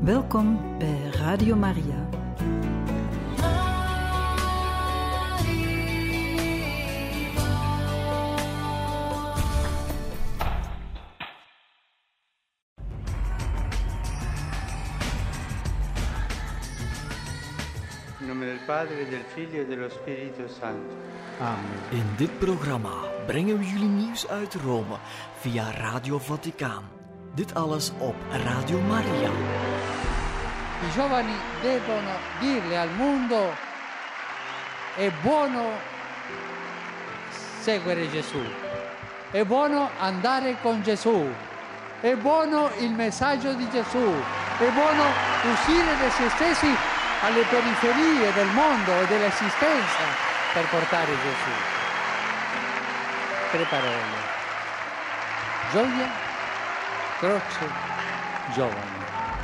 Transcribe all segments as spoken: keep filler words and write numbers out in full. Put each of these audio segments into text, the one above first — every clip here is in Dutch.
Welkom bij Radio Maria. In nome del Padre, del Figlio e dello Spirito Santo. Amen. In dit programma brengen we jullie nieuws uit Rome via Radio Vaticaan. Dit alles op Radio Maria. I giovani devono dirle al mondo: è buono seguire Gesù, è buono andare con Gesù, è buono il messaggio di Gesù, è buono uscire da se stessi alle periferie del mondo e dell'esistenza per portare Gesù. Tre parole: gioia, croce, giovani.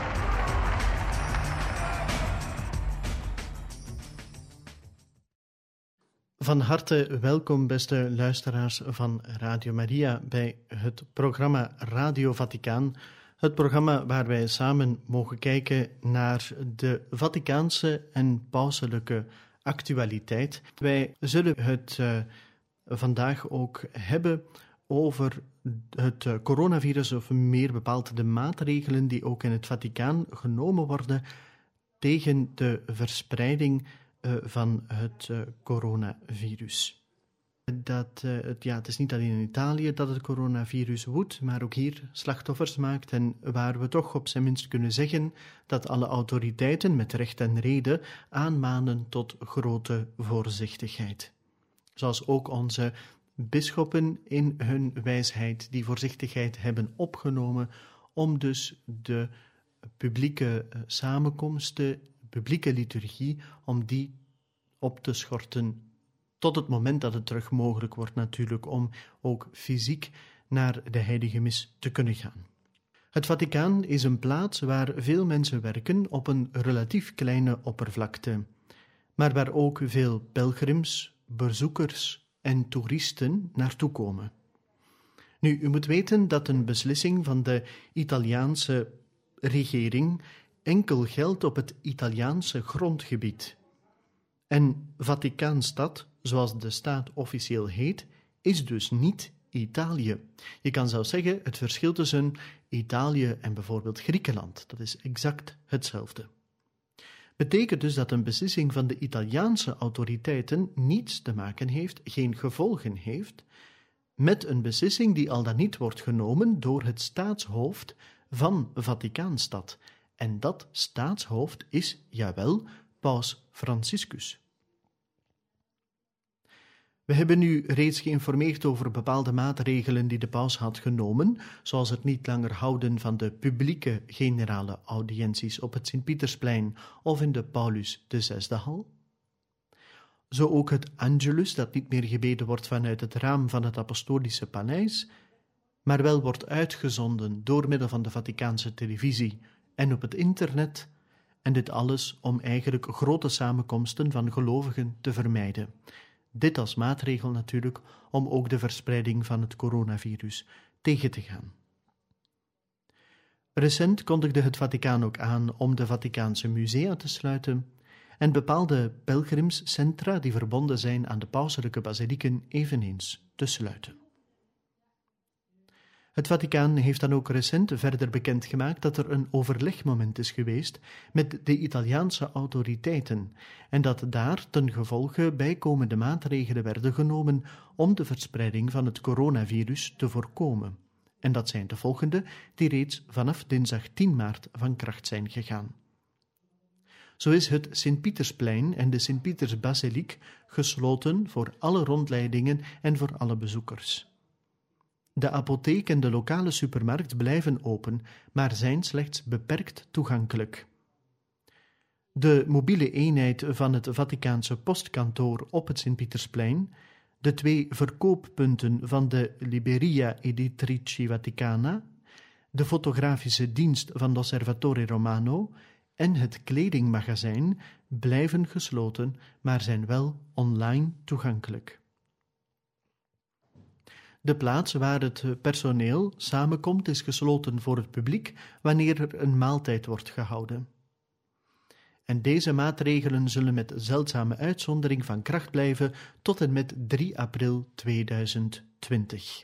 Van harte welkom, beste luisteraars van Radio Maria, bij het programma Radio Vaticaan. Het programma waar wij samen mogen kijken naar de Vaticaanse en pauselijke actualiteit. Wij zullen het uh, vandaag ook hebben over het uh, coronavirus, of meer bepaald de maatregelen die ook in het Vaticaan genomen worden tegen de verspreiding uh, van het uh, coronavirus. Dat, uh, het, ja, het is niet alleen in Italië dat het coronavirus woedt, maar ook hier slachtoffers maakt, en waar we toch op zijn minst kunnen zeggen dat alle autoriteiten met recht en reden aanmanen tot grote voorzichtigheid. Zoals ook onze bisschoppen in hun wijsheid die voorzichtigheid hebben opgenomen om dus de publieke samenkomsten, publieke liturgie, om die op te schorten tot het moment dat het terug mogelijk wordt natuurlijk om ook fysiek naar de heilige mis te kunnen gaan. Het Vaticaan is een plaats waar veel mensen werken op een relatief kleine oppervlakte, maar waar ook veel pelgrims, bezoekers en toeristen naartoe komen. Nu, u moet weten dat een beslissing van de Italiaanse regering enkel geldt op het Italiaanse grondgebied. En Vaticaanstad, zoals de staat officieel heet, is dus niet Italië. Je kan zelfs zeggen, het verschil tussen Italië en bijvoorbeeld Griekenland, dat is exact hetzelfde. Betekent dus dat een beslissing van de Italiaanse autoriteiten niets te maken heeft, geen gevolgen heeft, met een beslissing die al dan niet wordt genomen door het staatshoofd van Vaticaanstad. En dat staatshoofd is, jawel, Paus Franciscus. We hebben u reeds geïnformeerd over bepaalde maatregelen die de paus had genomen, zoals het niet langer houden van de publieke generale audiënties op het Sint-Pietersplein of in de Paulus de Zesde-hal. Zo ook het Angelus, dat niet meer gebeden wordt vanuit het raam van het Apostolische Paleis, maar wel wordt uitgezonden door middel van de Vaticaanse televisie en op het internet, en dit alles om eigenlijk grote samenkomsten van gelovigen te vermijden. Dit als maatregel natuurlijk om ook de verspreiding van het coronavirus tegen te gaan. Recent kondigde het Vaticaan ook aan om de Vaticaanse musea te sluiten en bepaalde pelgrimscentra die verbonden zijn aan de pauselijke basilieken eveneens te sluiten. Het Vaticaan heeft dan ook recent verder bekendgemaakt dat er een overlegmoment is geweest met de Italiaanse autoriteiten en dat daar ten gevolge bijkomende maatregelen werden genomen om de verspreiding van het coronavirus te voorkomen. En dat zijn de volgende, die reeds vanaf dinsdag tien maart van kracht zijn gegaan. Zo is het Sint-Pietersplein en de Sint-Pietersbasiliek gesloten voor alle rondleidingen en voor alle bezoekers. De apotheek en de lokale supermarkt blijven open, maar zijn slechts beperkt toegankelijk. De mobiele eenheid van het Vaticaanse postkantoor op het Sint-Pietersplein, de twee verkooppunten van de Libreria Editrici Vaticana, de fotografische dienst van l'Osservatore Romano en het kledingmagazijn blijven gesloten, maar zijn wel online toegankelijk. De plaats waar het personeel samenkomt is gesloten voor het publiek wanneer er een maaltijd wordt gehouden. En deze maatregelen zullen met zeldzame uitzondering van kracht blijven tot en met drie april tweeduizend twintig.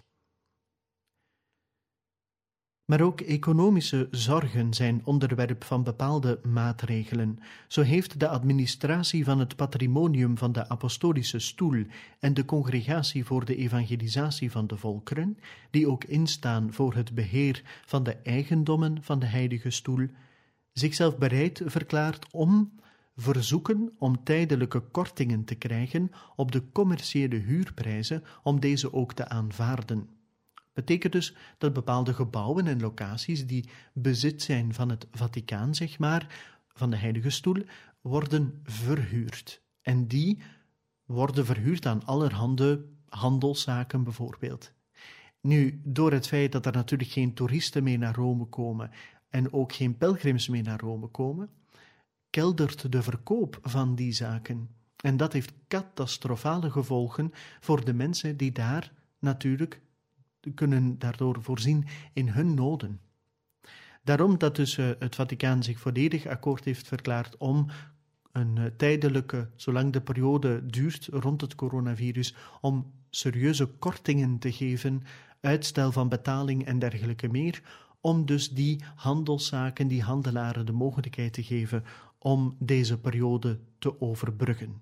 Maar ook economische zorgen zijn onderwerp van bepaalde maatregelen. Zo heeft de administratie van het patrimonium van de Apostolische Stoel en de Congregatie voor de Evangelisatie van de Volkeren, die ook instaan voor het beheer van de eigendommen van de Heilige Stoel, zichzelf bereid verklaard om verzoeken om tijdelijke kortingen te krijgen op de commerciële huurprijzen, om deze ook te aanvaarden. Betekent dus dat bepaalde gebouwen en locaties die bezit zijn van het Vaticaan, zeg maar, van de Heilige Stoel, worden verhuurd. En die worden verhuurd aan allerhande handelszaken bijvoorbeeld. Nu, door het feit dat er natuurlijk geen toeristen meer naar Rome komen en ook geen pelgrims meer naar Rome komen, keldert de verkoop van die zaken. En dat heeft catastrofale gevolgen voor de mensen die daar natuurlijk kunnen daardoor voorzien in hun noden. Daarom dat dus uh, het Vaticaan zich volledig akkoord heeft verklaard om een uh, tijdelijke, zolang de periode duurt rond het coronavirus, om serieuze kortingen te geven, uitstel van betaling en dergelijke meer, om dus die handelszaken, die handelaren de mogelijkheid te geven om deze periode te overbruggen.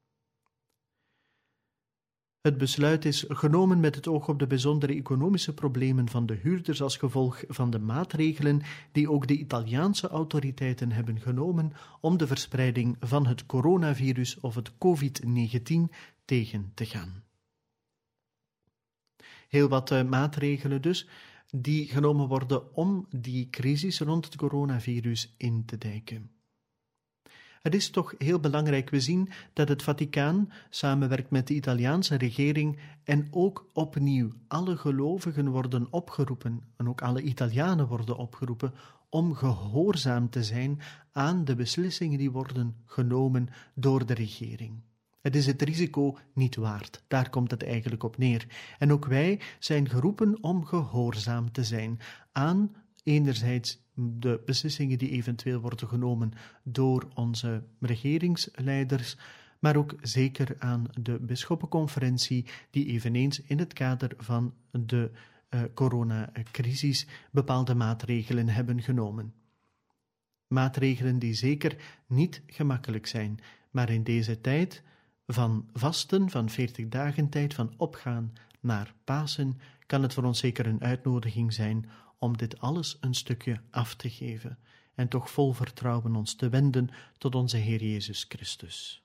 Het besluit is genomen met het oog op de bijzondere economische problemen van de huurders als gevolg van de maatregelen die ook de Italiaanse autoriteiten hebben genomen om de verspreiding van het coronavirus of het covid negentien tegen te gaan. Heel wat uh, maatregelen dus, die genomen worden om die crisis rond het coronavirus in te dijken. Het is toch heel belangrijk, we zien dat het Vaticaan samenwerkt met de Italiaanse regering en ook opnieuw alle gelovigen worden opgeroepen, en ook alle Italianen worden opgeroepen, om gehoorzaam te zijn aan de beslissingen die worden genomen door de regering. Het is het risico niet waard, daar komt het eigenlijk op neer. En ook wij zijn geroepen om gehoorzaam te zijn aan enerzijds de beslissingen die eventueel worden genomen door onze regeringsleiders, maar ook zeker aan de bisschoppenconferentie die eveneens in het kader van de uh, coronacrisis bepaalde maatregelen hebben genomen. Maatregelen die zeker niet gemakkelijk zijn, maar in deze tijd van vasten, van veertig dagen tijd, van opgaan naar Pasen, kan het voor ons zeker een uitnodiging zijn om dit alles een stukje af te geven en toch vol vertrouwen ons te wenden tot onze Heer Jezus Christus.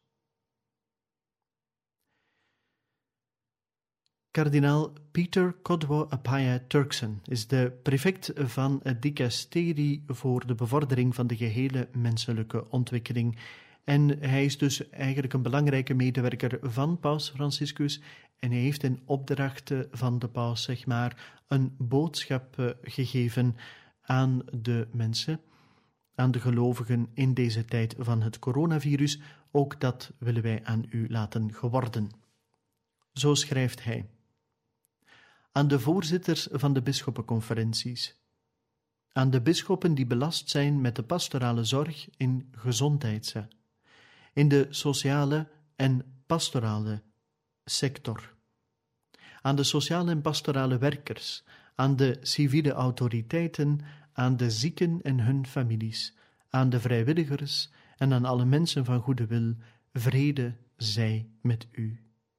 Kardinaal Peter Kodwo Apaya Turkson is de prefect van het dicasterie voor de bevordering van de gehele menselijke ontwikkeling. En hij is dus eigenlijk een belangrijke medewerker van Paus Franciscus en hij heeft in opdracht van de paus, zeg maar, een boodschap gegeven aan de mensen, aan de gelovigen in deze tijd van het coronavirus. Ook dat willen wij aan u laten geworden. Zo schrijft hij: aan de voorzitters van de bisschoppenconferenties, aan de bisschoppen die belast zijn met de pastorale zorg in gezondheids- in de sociale en pastorale sector, aan de sociale en pastorale werkers, aan de civiele autoriteiten, aan de zieken en hun families, aan de vrijwilligers en aan alle mensen van goede wil, vrede zij met u.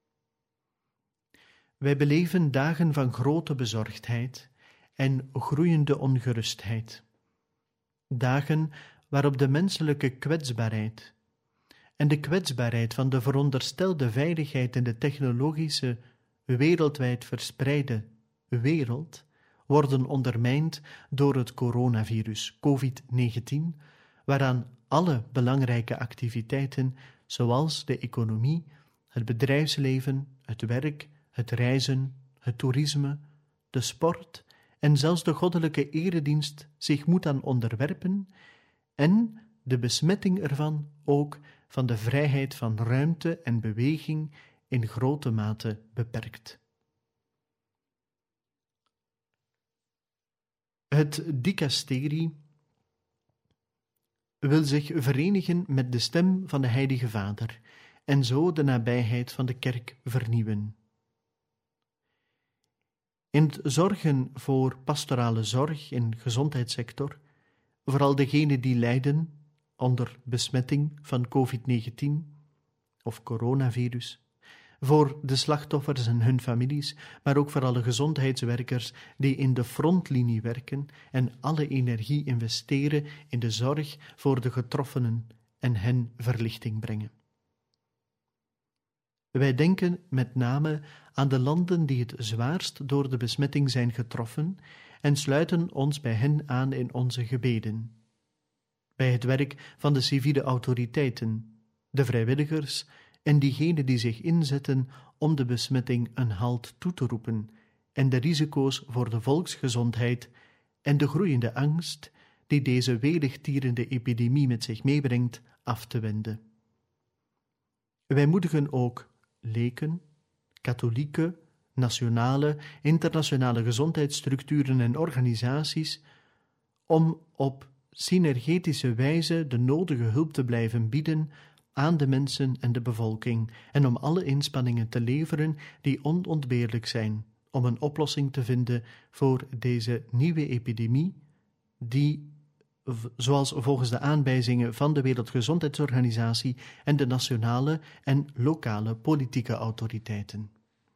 Wij beleven dagen van grote bezorgdheid en groeiende ongerustheid. Dagen waarop de menselijke kwetsbaarheid en de kwetsbaarheid van de veronderstelde veiligheid in de technologische, wereldwijd verspreide wereld worden ondermijnd door het coronavirus covid negentien, waaraan alle belangrijke activiteiten, zoals de economie, het bedrijfsleven, het werk, het reizen, het toerisme, de sport en zelfs de goddelijke eredienst zich moet aan onderwerpen en de besmetting ervan ook van de vrijheid van ruimte en beweging in grote mate beperkt. Het dicasterie wil zich verenigen met de stem van de Heilige Vader en zo de nabijheid van de kerk vernieuwen. In het zorgen voor pastorale zorg in de gezondheidssector, vooral degenen die lijden onder besmetting van covid negentien of coronavirus, voor de slachtoffers en hun families, maar ook voor alle gezondheidswerkers die in de frontlinie werken en alle energie investeren in de zorg voor de getroffenen en hen verlichting brengen. Wij denken met name aan de landen die het zwaarst door de besmetting zijn getroffen en sluiten ons bij hen aan in onze gebeden. Bij het werk van de civiele autoriteiten, de vrijwilligers en diegenen die zich inzetten om de besmetting een halt toe te roepen en de risico's voor de volksgezondheid en de groeiende angst die deze weligtierende epidemie met zich meebrengt af te wenden. Wij moedigen ook leken, katholieke, nationale, internationale gezondheidsstructuren en organisaties om op synergetische wijze de nodige hulp te blijven bieden aan de mensen en de bevolking en om alle inspanningen te leveren die onontbeerlijk zijn om een oplossing te vinden voor deze nieuwe epidemie die, zoals volgens de aanwijzingen van de Wereldgezondheidsorganisatie en de nationale en lokale politieke autoriteiten.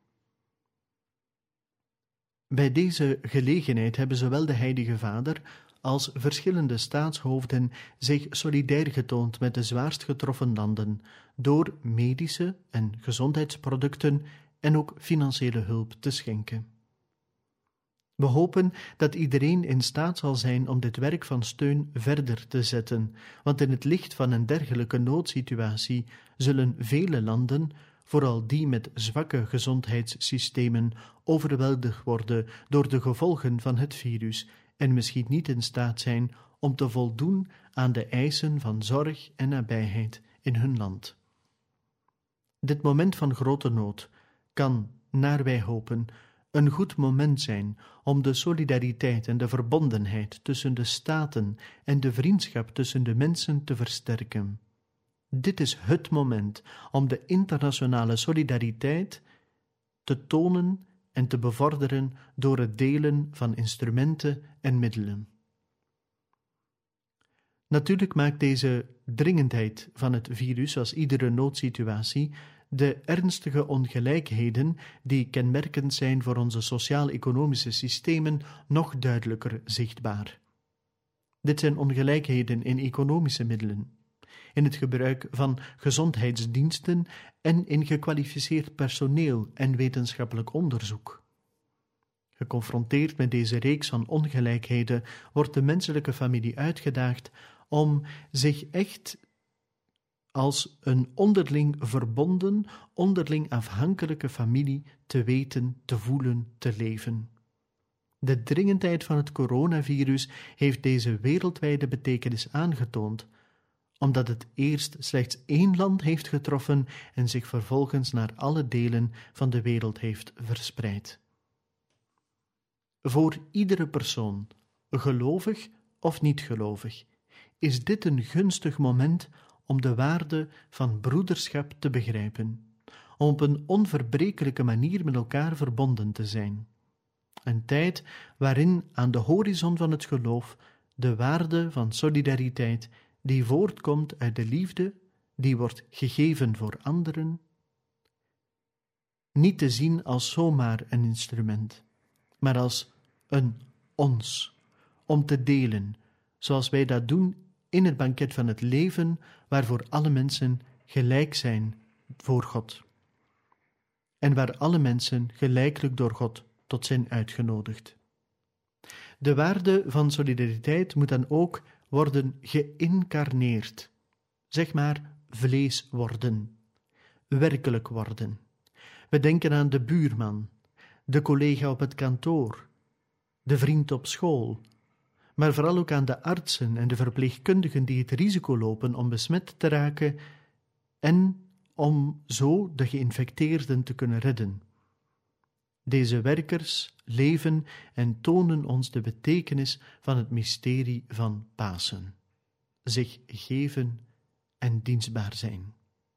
Bij deze gelegenheid hebben zowel de Heilige Vader als verschillende staatshoofden zich solidair getoond met de zwaarst getroffen landen door medische en gezondheidsproducten en ook financiële hulp te schenken. We hopen dat iedereen in staat zal zijn om dit werk van steun verder te zetten, want in het licht van een dergelijke noodsituatie zullen vele landen, vooral die met zwakke gezondheidssystemen, overweldigd worden door de gevolgen van het virus en misschien niet in staat zijn om te voldoen aan de eisen van zorg en nabijheid in hun land. Dit moment van grote nood kan, naar wij hopen, een goed moment zijn om de solidariteit en de verbondenheid tussen de staten en de vriendschap tussen de mensen te versterken. Dit is het moment om de internationale solidariteit te tonen en te bevorderen door het delen van instrumenten en middelen. Natuurlijk maakt deze dringendheid van het virus, als iedere noodsituatie, de ernstige ongelijkheden die kenmerkend zijn voor onze sociaal-economische systemen nog duidelijker zichtbaar. Dit zijn ongelijkheden in economische middelen, in het gebruik van gezondheidsdiensten en in gekwalificeerd personeel en wetenschappelijk onderzoek. Geconfronteerd met deze reeks van ongelijkheden wordt de menselijke familie uitgedaagd om zich echt als een onderling verbonden, onderling afhankelijke familie te weten, te voelen, te leven. De dringendheid van het coronavirus heeft deze wereldwijde betekenis aangetoond, omdat het eerst slechts één land heeft getroffen en zich vervolgens naar alle delen van de wereld heeft verspreid. Voor iedere persoon, gelovig of niet gelovig, is dit een gunstig moment om de waarde van broederschap te begrijpen, om op een onverbrekelijke manier met elkaar verbonden te zijn. Een tijd waarin aan de horizon van het geloof de waarde van solidariteit, die voortkomt uit de liefde, die wordt gegeven voor anderen, niet te zien als zomaar een instrument, maar als een ons, om te delen, zoals wij dat doen in het banket van het leven, waarvoor alle mensen gelijk zijn voor God. En waar alle mensen gelijkelijk door God tot zijn uitgenodigd. De waarde van solidariteit moet dan ook worden geïncarneerd, zeg maar vlees worden, werkelijk worden. We denken aan de buurman, de collega op het kantoor, de vriend op school, maar vooral ook aan de artsen en de verpleegkundigen die het risico lopen om besmet te raken en om zo de geïnfecteerden te kunnen redden. Deze werkers leven en tonen ons de betekenis van het mysterie van Pasen. Zich geven en dienstbaar zijn.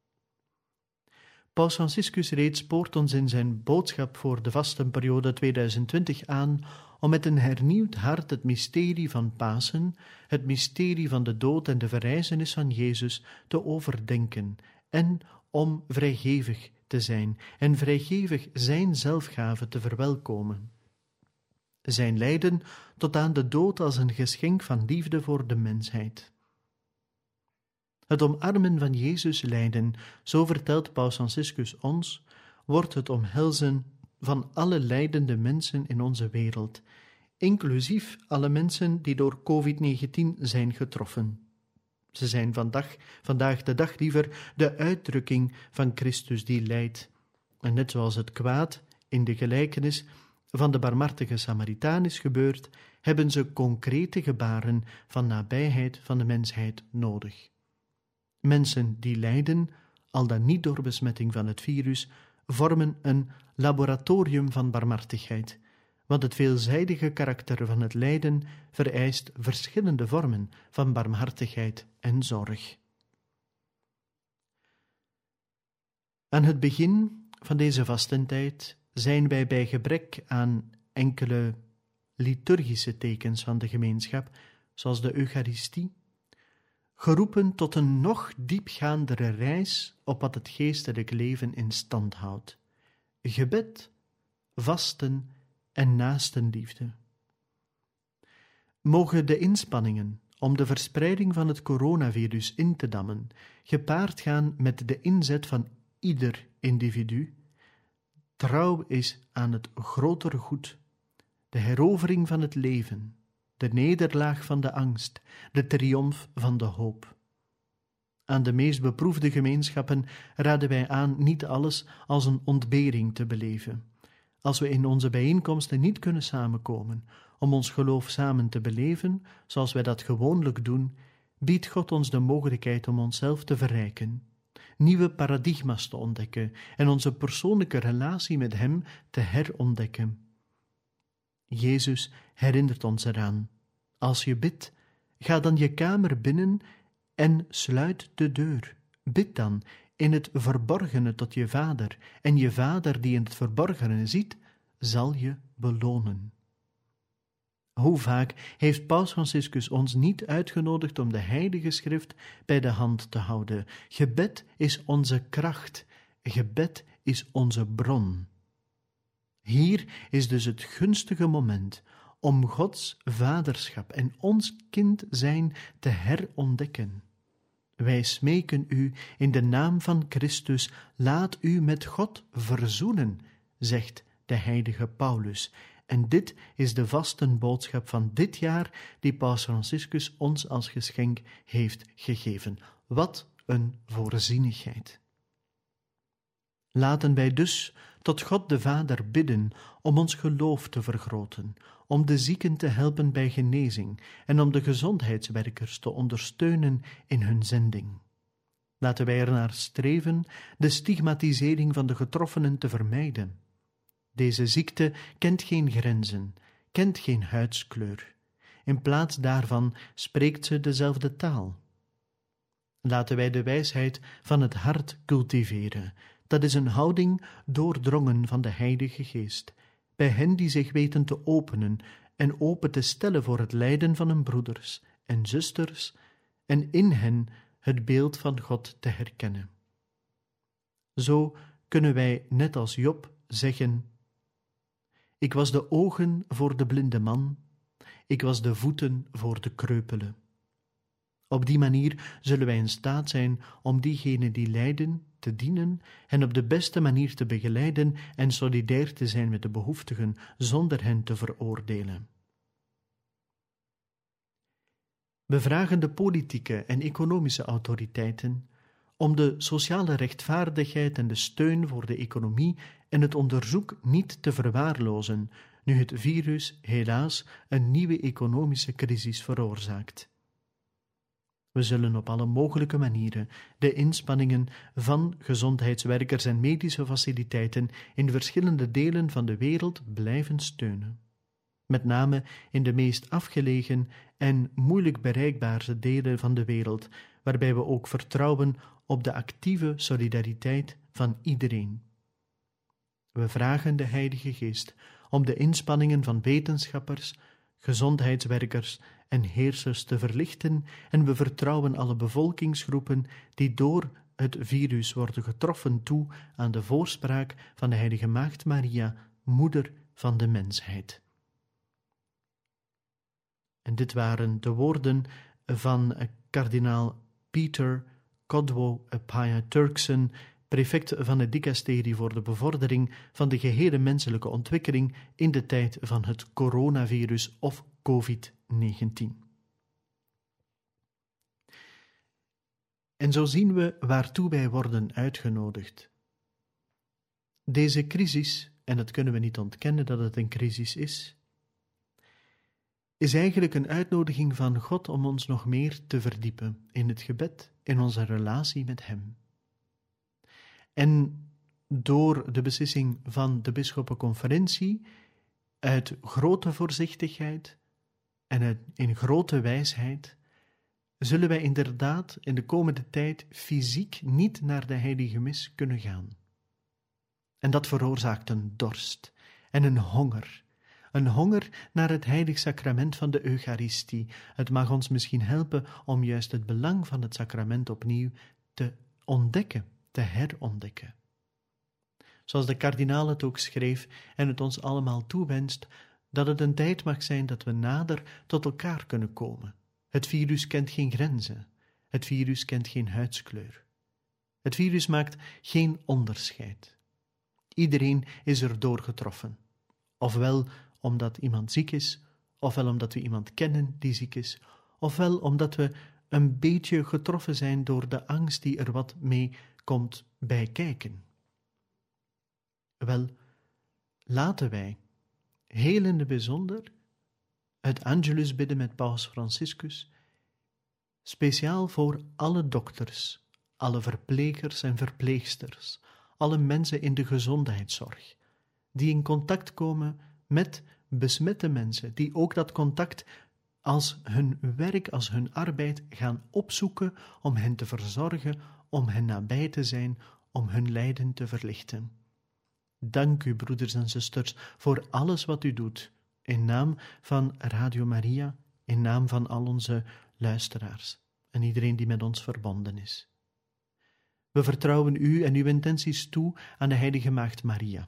Paus Franciscus reeds spoort ons in zijn boodschap voor de vastenperiode tweeduizend twintig aan om met een hernieuwd hart het mysterie van Pasen, het mysterie van de dood en de verrijzenis van Jezus te overdenken en om vrijgevig te zijn en vrijgevig zijn zelfgave te verwelkomen. Zijn lijden tot aan de dood als een geschenk van liefde voor de mensheid. Het omarmen van Jezus lijden, zo vertelt Paus Franciscus ons, wordt het omhelzen van alle lijdende mensen in onze wereld, inclusief alle mensen die door covid negentien zijn getroffen. Ze zijn vandaag, vandaag de dag liever de uitdrukking van Christus die lijdt. En net zoals het kwaad in de gelijkenis van de barmhartige Samaritaan is gebeurd, hebben ze concrete gebaren van nabijheid van de mensheid nodig. Mensen die lijden, al dan niet door besmetting van het virus, vormen een laboratorium van barmhartigheid, want het veelzijdige karakter van het lijden vereist verschillende vormen van barmhartigheid en zorg. Aan het begin van deze vastentijd zijn wij bij gebrek aan enkele liturgische tekens van de gemeenschap, zoals de Eucharistie, geroepen tot een nog diepgaandere reis op wat het geestelijk leven in stand houdt. Gebed, vasten en naastenliefde. Mogen de inspanningen om de verspreiding van het coronavirus in te dammen gepaard gaan met de inzet van ieder individu, trouw is aan het grotere goed, de herovering van het leven, de nederlaag van de angst, de triomf van de hoop. Aan de meest beproefde gemeenschappen raden wij aan niet alles als een ontbering te beleven. Als we in onze bijeenkomsten niet kunnen samenkomen om ons geloof samen te beleven, zoals wij dat gewoonlijk doen, biedt God ons de mogelijkheid om onszelf te verrijken, nieuwe paradigma's te ontdekken en onze persoonlijke relatie met Hem te herontdekken. Jezus herinnert ons eraan. Als je bidt, ga dan je kamer binnen en sluit de deur. Bid dan in het verborgene tot je Vader, en je Vader die in het verborgene ziet, zal je belonen. Hoe vaak heeft Paus Franciscus ons niet uitgenodigd om de Heilige Schrift bij de hand te houden? Gebed is onze kracht, gebed is onze bron. Hier is dus het gunstige moment om Gods vaderschap en ons kind zijn te herontdekken. Wij smeken u in de naam van Christus, laat u met God verzoenen, zegt de heilige Paulus. En dit is de vastenboodschap van dit jaar die Paus Franciscus ons als geschenk heeft gegeven. Wat een voorzienigheid! Laten wij dus tot God de Vader bidden om ons geloof te vergroten, om de zieken te helpen bij genezing en om de gezondheidswerkers te ondersteunen in hun zending. Laten wij ernaar streven de stigmatisering van de getroffenen te vermijden. Deze ziekte kent geen grenzen, kent geen huidskleur. In plaats daarvan spreekt ze dezelfde taal. Laten wij de wijsheid van het hart cultiveren. Dat is een houding doordrongen van de Heilige Geest, bij hen die zich weten te openen en open te stellen voor het lijden van hun broeders en zusters en in hen het beeld van God te herkennen. Zo kunnen wij, net als Job, zeggen: ik was de ogen voor de blinde man, ik was de voeten voor de kreupele. Op die manier zullen wij in staat zijn om diegenen die lijden te dienen en op de beste manier te begeleiden en solidair te zijn met de behoeftigen, zonder hen te veroordelen. We vragen de politieke en economische autoriteiten om de sociale rechtvaardigheid en de steun voor de economie en het onderzoek niet te verwaarlozen, nu het virus helaas een nieuwe economische crisis veroorzaakt. We zullen op alle mogelijke manieren de inspanningen van gezondheidswerkers en medische faciliteiten in verschillende delen van de wereld blijven steunen. Met name in de meest afgelegen en moeilijk bereikbare delen van de wereld, waarbij we ook vertrouwen op de actieve solidariteit van iedereen. We vragen de Heilige Geest om de inspanningen van wetenschappers, gezondheidswerkers en heersers te verlichten en we vertrouwen alle bevolkingsgroepen die door het virus worden getroffen toe aan de voorspraak van de Heilige Maagd Maria, Moeder van de mensheid. En dit waren de woorden van kardinaal Peter Codwo Appiah Turkson, prefect van het dicasterie voor de bevordering van de gehele menselijke ontwikkeling in de tijd van het coronavirus of covid negentien. En zo zien we waartoe wij worden uitgenodigd. Deze crisis, en dat kunnen we niet ontkennen dat het een crisis is, is eigenlijk een uitnodiging van God om ons nog meer te verdiepen in het gebed, in onze relatie met Hem. En door de beslissing van de bisschoppenconferentie, uit grote voorzichtigheid en uit, in grote wijsheid, zullen wij inderdaad in de komende tijd fysiek niet naar de heilige mis kunnen gaan. En dat veroorzaakt een dorst en een honger. Een honger naar het heilig sacrament van de Eucharistie. Het mag ons misschien helpen om juist het belang van het sacrament opnieuw te ontdekken, te herontdekken. Zoals de kardinaal het ook schreef en het ons allemaal toewenst, dat het een tijd mag zijn dat we nader tot elkaar kunnen komen. Het virus kent geen grenzen. Het virus kent geen huidskleur. Het virus maakt geen onderscheid. Iedereen is erdoor getroffen. Ofwel omdat iemand ziek is, ofwel omdat we iemand kennen die ziek is, ofwel omdat we een beetje getroffen zijn door de angst die er wat mee komt bij kijken. Wel, laten wij, heel in het bijzonder, het Angelus bidden met Paus Franciscus, speciaal voor alle dokters, alle verplegers en verpleegsters, alle mensen in de gezondheidszorg, die in contact komen met besmette mensen, die ook dat contact als hun werk, als hun arbeid gaan opzoeken om hen te verzorgen, om hen nabij te zijn, om hun lijden te verlichten. Dank u, broeders en zusters, voor alles wat u doet, in naam van Radio Maria, in naam van al onze luisteraars en iedereen die met ons verbonden is. We vertrouwen u en uw intenties toe aan de Heilige Maagd Maria.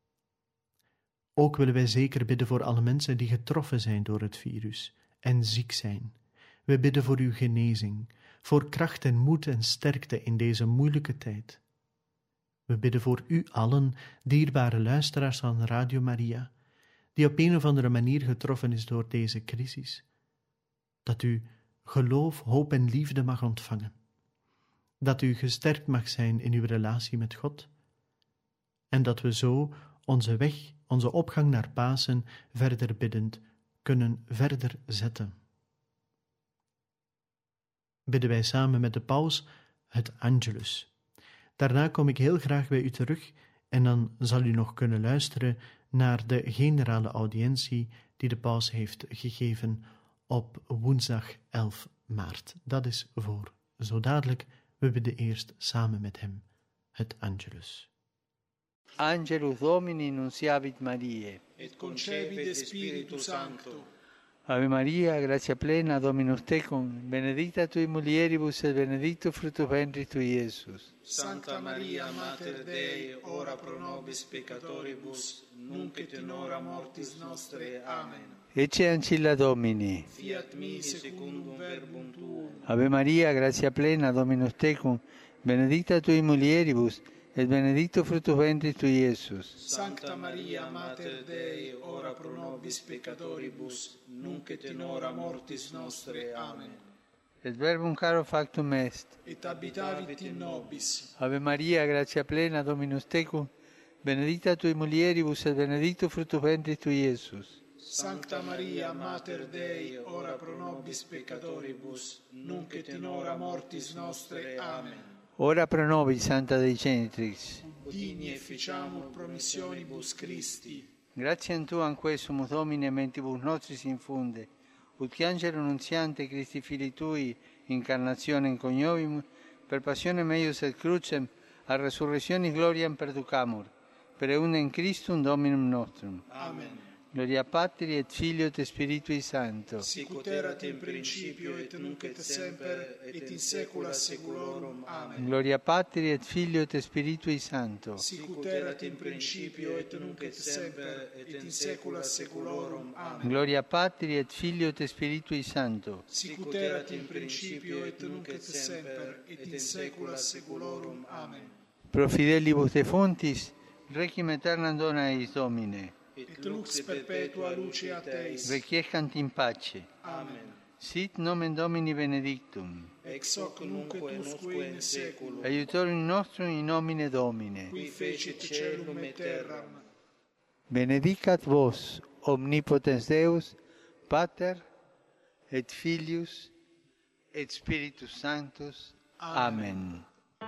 Ook willen wij zeker bidden voor alle mensen die getroffen zijn door het virus en ziek zijn. We bidden voor uw genezing, voor kracht en moed en sterkte in deze moeilijke tijd. We bidden voor u allen, dierbare luisteraars van Radio Maria, die op een of andere manier getroffen is door deze crisis, dat u geloof, hoop en liefde mag ontvangen, dat u gesterkt mag zijn in uw relatie met God en dat we zo onze weg, onze opgang naar Pasen verder biddend kunnen verder zetten. Bidden wij samen met de paus het Angelus. Daarna kom ik heel graag bij u terug en dan zal u nog kunnen luisteren naar de generale audiëntie die de paus heeft gegeven op woensdag elf maart. Dat is voor zo dadelijk. We bidden eerst samen met hem het Angelus. Angelus Domini nunciavit Mariae. Et concepit Spiritus Sancto. Ave Maria, gratia plena, Dominus tecum, benedicta tui mulieribus et benedictus fructus ventris tui, Iesus. Santa Maria, Mater Dei, ora pro nobis peccatoribus, nunc et in hora mortis nostre. Amen. Ecce ancilla Domini. Fiat mi secundum verbum tuum. Ave Maria, gratia plena, Dominus tecum, benedicta tui mulieribus, et benedictus fructus ventris tui, Iesus. Sancta Maria, Mater Dei, ora pro nobis peccatoribus, nunc et in hora mortis nostre. Amen. Et verbum caro factum est. Et habitavit in nobis. Ave Maria, gratia plena, Dominus tecum, benedicta tui mulieribus, et benedictus fructus ventris tui, Iesus. Sancta Maria, Mater Dei, ora pro nobis peccatoribus, nunc et in hora mortis nostre. Amen. Ora pro nobis, Santa Dei Genitrix. Digni efficiamur promissionibus Christi. Gratiam Tuam quesumus Domine mentibus nostris infunde, ut che angelo nunziante Christi Filii Tui, incarnationem coniovimus, per passionem eius et crucem, a resurrectionis gloriam perducamur, per eundem Christum Dominum nostrum. Amen. Gloria Patri et Filio et Spiritui Sancto. Sicut erat in principio et nunc et semper et in saecula saeculorum. Amen. Gloria Patri et Filio et Spiritui Sancto. Sicut erat in principio et nunc et semper et in saecula saeculorum. Amen. Gloria Patri et Filio et Spiritui Sancto. Sicut erat in principio et nunc et semper et in saecula saeculorum. Amen. Pro fidelibus defuntis, requiem aeternam dona eis Domine. Et lux perpetua luceat eis. Requiescant in pace. Amen. Sit nomen Domini benedictum. Ex hoc nunc et usque in saeculum. Aiutorium nostrum in nomine Domine. Qui fecit caelum et terram. Benedicat vos, omnipotens Deus, Pater, et Filius, et Spiritus Sanctus. Amen.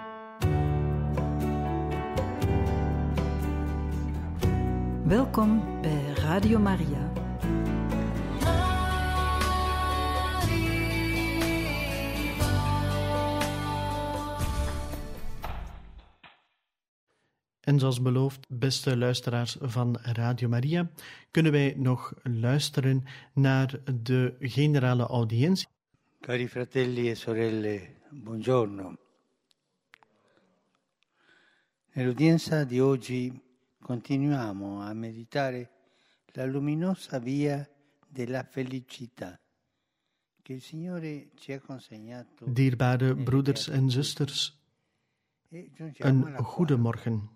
Welkom bij Radio Maria. En zoals beloofd, beste luisteraars van Radio Maria, kunnen wij nog luisteren naar de generale audiëntie. Cari fratelli e sorelle, buongiorno. Nell'udienza di oggi continuiamo a meditare la luminosa via della felicità che il Signore ci ha consegnato. Dierbare broeders en zusters, een goede morgen.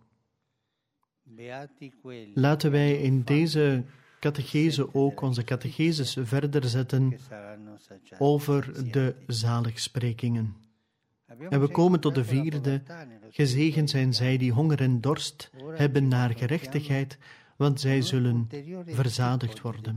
Laten wij in deze catechese ook onze catecheses verder zetten over de zaligsprekingen. En we komen tot de vierde. Gezegend zijn zij die honger en dorst hebben naar gerechtigheid, want zij zullen verzadigd worden.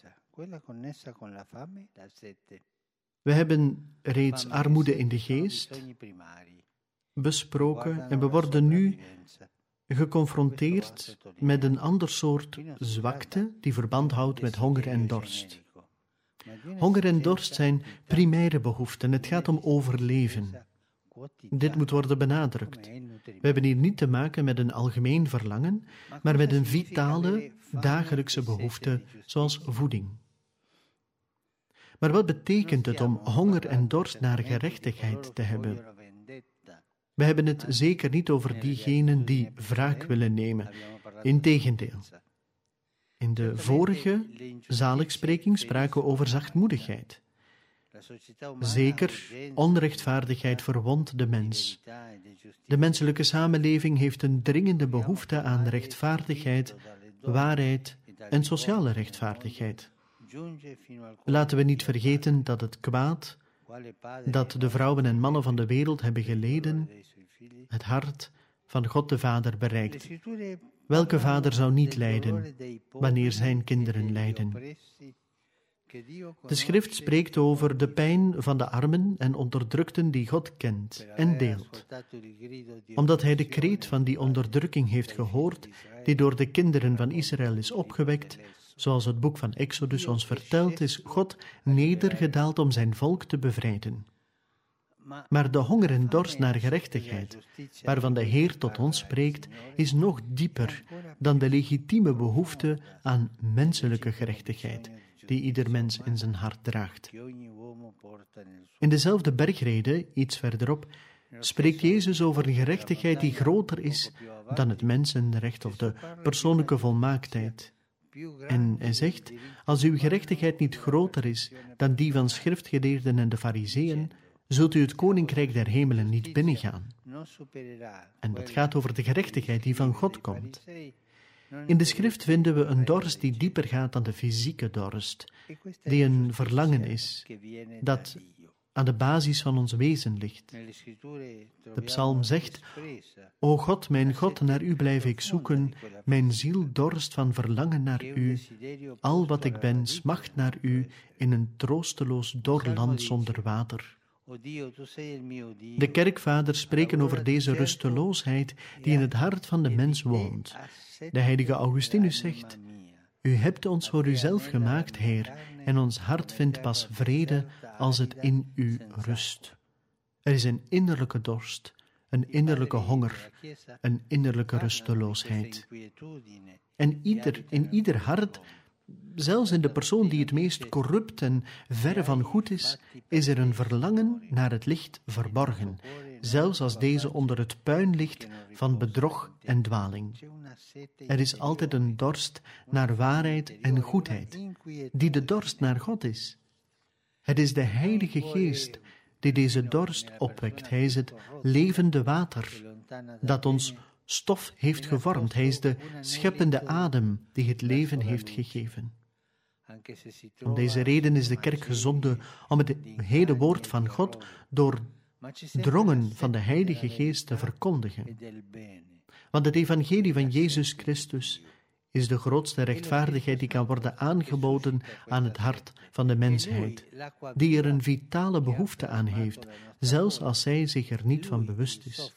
We hebben reeds armoede in de geest besproken en we worden nu geconfronteerd met een ander soort zwakte die verband houdt met honger en dorst. Honger en dorst zijn primaire behoeften. Het gaat om overleven. Dit moet worden benadrukt. We hebben hier niet te maken met een algemeen verlangen, maar met een vitale, dagelijkse behoefte, zoals voeding. Maar wat betekent het om honger en dorst naar gerechtigheid te hebben? We hebben het zeker niet over diegenen die wraak willen nemen. Integendeel. In de vorige zaligspreking spraken we over zachtmoedigheid. Zeker, onrechtvaardigheid verwondt de mens. De menselijke samenleving heeft een dringende behoefte aan rechtvaardigheid, waarheid en sociale rechtvaardigheid. Laten we niet vergeten dat het kwaad dat de vrouwen en mannen van de wereld hebben geleden, het hart van God de Vader bereikt. Welke vader zou niet lijden wanneer zijn kinderen lijden? De schrift spreekt over de pijn van de armen en onderdrukten die God kent en deelt. Omdat hij de kreet van die onderdrukking heeft gehoord, die door de kinderen van Israël is opgewekt, zoals het boek van Exodus ons vertelt, is God nedergedaald om zijn volk te bevrijden. Maar de honger en dorst naar gerechtigheid, waarvan de Heer tot ons spreekt, is nog dieper dan de legitieme behoefte aan menselijke gerechtigheid, die ieder mens in zijn hart draagt. In dezelfde bergrede, iets verderop, spreekt Jezus over een gerechtigheid die groter is dan het mensenrecht of de persoonlijke volmaaktheid. En hij zegt, als uw gerechtigheid niet groter is dan die van schriftgeleerden en de farizeeën, zult u het koninkrijk der hemelen niet binnengaan. En dat gaat over de gerechtigheid die van God komt. In de schrift vinden we een dorst die dieper gaat dan de fysieke dorst, die een verlangen is, dat aan de basis van ons wezen ligt. De psalm zegt: O God, mijn God, naar u blijf ik zoeken, mijn ziel dorst van verlangen naar u. Al wat ik ben, smacht naar u in een troosteloos dor land zonder water. De kerkvaders spreken over deze rusteloosheid die in het hart van de mens woont. De heilige Augustinus zegt: U hebt ons voor uzelf gemaakt, Heer, en ons hart vindt pas vrede als het in u rust. Er is een innerlijke dorst, een innerlijke honger, een innerlijke rusteloosheid. En ieder, in ieder hart, zelfs in de persoon die het meest corrupt en verre van goed is, is er een verlangen naar het licht verborgen, zelfs als deze onder het puin ligt van bedrog en dwaling. Er is altijd een dorst naar waarheid en goedheid, die de dorst naar God is. Het is de Heilige Geest die deze dorst opwekt. Hij is het levende water dat ons stof heeft gevormd. Hij is de scheppende adem die het leven heeft gegeven. Om deze reden is de kerk gezonden om het hele woord van God doordrongen van de Heilige Geest te verkondigen. Want het evangelie van Jezus Christus is de grootste rechtvaardigheid die kan worden aangeboden aan het hart van de mensheid, die er een vitale behoefte aan heeft, zelfs als zij zich er niet van bewust is.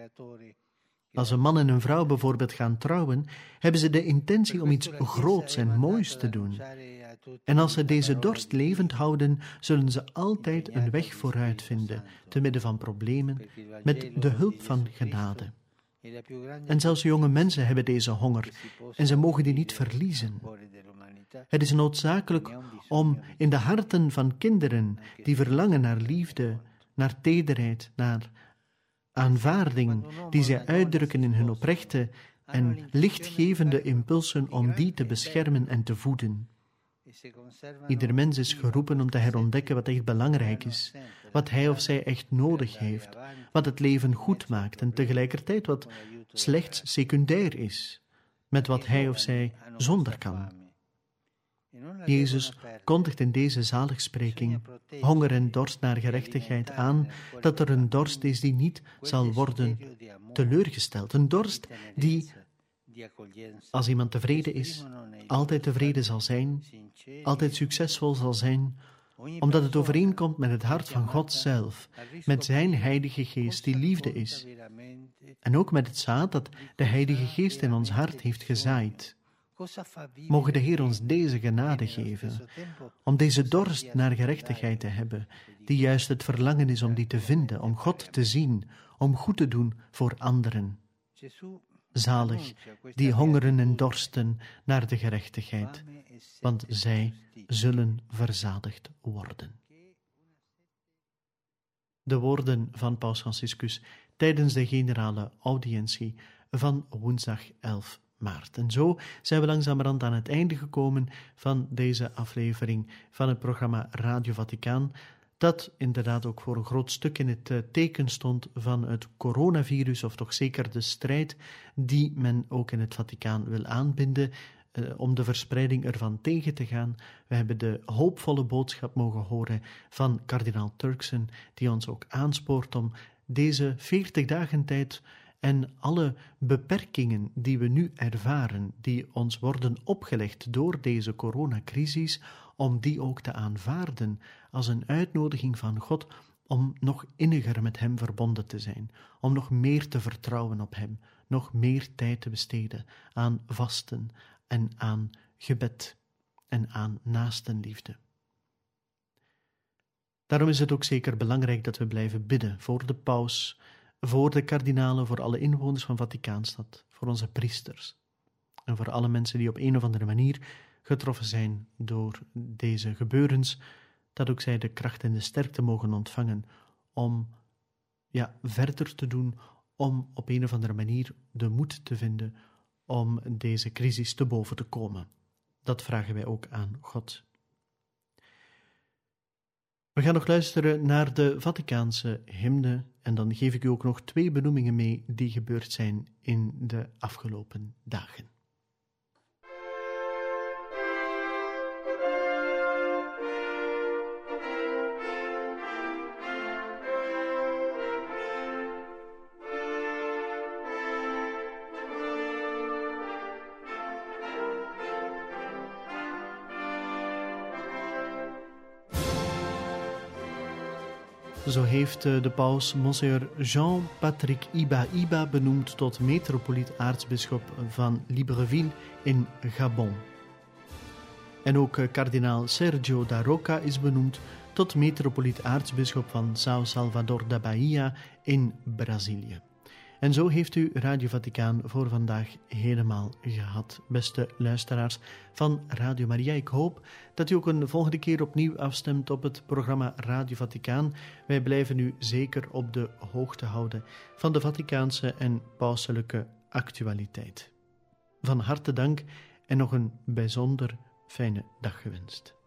Als een man en een vrouw bijvoorbeeld gaan trouwen, hebben ze de intentie om iets groots en moois te doen. En als ze deze dorst levend houden, zullen ze altijd een weg vooruit vinden, te midden van problemen, met de hulp van genade. En zelfs jonge mensen hebben deze honger, en ze mogen die niet verliezen. Het is noodzakelijk om in de harten van kinderen die verlangen naar liefde, naar tederheid, naar aanvaarding, die zij uitdrukken in hun oprechte en lichtgevende impulsen, om die te beschermen en te voeden. Ieder mens is geroepen om te herontdekken wat echt belangrijk is, wat hij of zij echt nodig heeft, wat het leven goed maakt en tegelijkertijd wat slechts secundair is, met wat hij of zij zonder kan. Jezus kondigt in deze zaligspreking honger en dorst naar gerechtigheid aan, dat er een dorst is die niet zal worden teleurgesteld. Een dorst die, als iemand tevreden is, altijd tevreden zal zijn, altijd succesvol zal zijn, omdat het overeenkomt met het hart van God zelf, met zijn Heilige Geest die liefde is, en ook met het zaad dat de Heilige Geest in ons hart heeft gezaaid. Mogen de Heer ons deze genade geven, om deze dorst naar gerechtigheid te hebben, die juist het verlangen is om die te vinden, om God te zien, om goed te doen voor anderen. Zalig, die hongeren en dorsten naar de gerechtigheid, want zij zullen verzadigd worden. De woorden van Paus Franciscus tijdens de generale audiëntie van woensdag elf maart. En zo zijn we langzamerhand aan het einde gekomen van deze aflevering van het programma Radio Vaticaan, dat inderdaad ook voor een groot stuk in het teken stond van het coronavirus, of toch zeker de strijd die men ook in het Vaticaan wil aanbinden, eh, om de verspreiding ervan tegen te gaan. We hebben de hoopvolle boodschap mogen horen van kardinaal Turkson, die ons ook aanspoort om deze veertig dagen tijd en alle beperkingen die we nu ervaren, die ons worden opgelegd door deze coronacrisis, om die ook te aanvaarden als een uitnodiging van God om nog inniger met Hem verbonden te zijn, om nog meer te vertrouwen op Hem, nog meer tijd te besteden aan vasten en aan gebed en aan naastenliefde. Daarom is het ook zeker belangrijk dat we blijven bidden voor de paus, voor de kardinalen, voor alle inwoners van Vaticaanstad, voor onze priesters en voor alle mensen die op een of andere manier getroffen zijn door deze gebeurens, dat ook zij de kracht en de sterkte mogen ontvangen om ja, verder te doen, om op een of andere manier de moed te vinden om deze crisis te boven te komen. Dat vragen wij ook aan God. We gaan nog luisteren naar de Vaticaanse hymne en dan geef ik u ook nog twee benoemingen mee die gebeurd zijn in de afgelopen dagen. Zo heeft de paus Monseigneur Jean-Patrick Iba Iba benoemd tot metropoliet-aartsbisschop van Libreville in Gabon. En ook kardinaal Sergio da Roca is benoemd tot metropoliet-aartsbisschop van São Salvador da Bahia in Brazilië. En zo heeft u Radio Vaticaan voor vandaag helemaal gehad, beste luisteraars van Radio Maria. Ik hoop dat u ook een volgende keer opnieuw afstemt op het programma Radio Vaticaan. Wij blijven u zeker op de hoogte houden van de Vaticaanse en pauselijke actualiteit. Van harte dank en nog een bijzonder fijne dag gewenst.